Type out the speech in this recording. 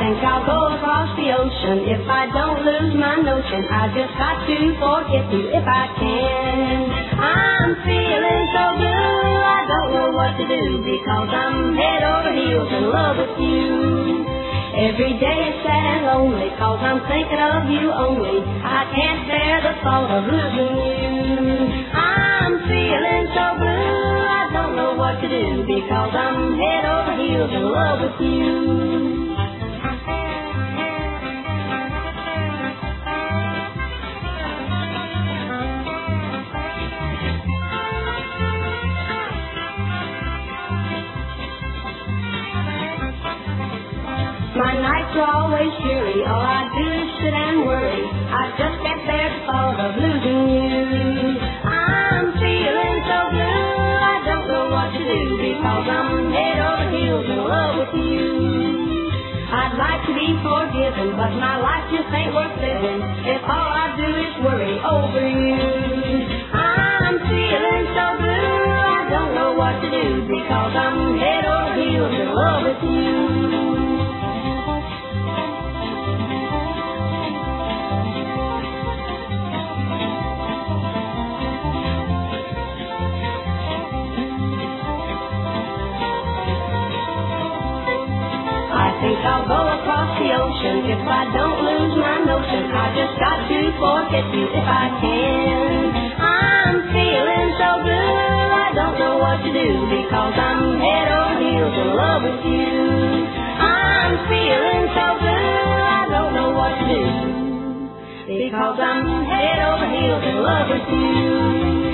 think I'll go across the ocean if I don't lose my notion. I just got to forget you if I can. I'm feeling so blue, I don't know what to do, because I'm head over heels in love with you. Every day is sad and lonely, 'cause I'm thinking of you only. I can't bear the thought of losing you. I'm feeling so blue, I don't know what to do, because I'm head over heels in love with you. My nights are always cheery, all I do is sit and worry. I just can't bear the thought of losing you. I'm feeling so blue, I don't know what to do, because I'm head over heels in love with you. I'd like to be forgiven, but my life just ain't worth living if all I do is worry over you. I'm feeling so blue, I don't know what to do, because I'm head over heels in love with you. I think I'll go across the ocean if I don't lose my notion. I just got to forget you if I can. I'm feeling so blue, I don't know what to do, because I'm head over heels in love with you. I'm feeling so blue, I don't know what to do, because I'm head over heels in love with you.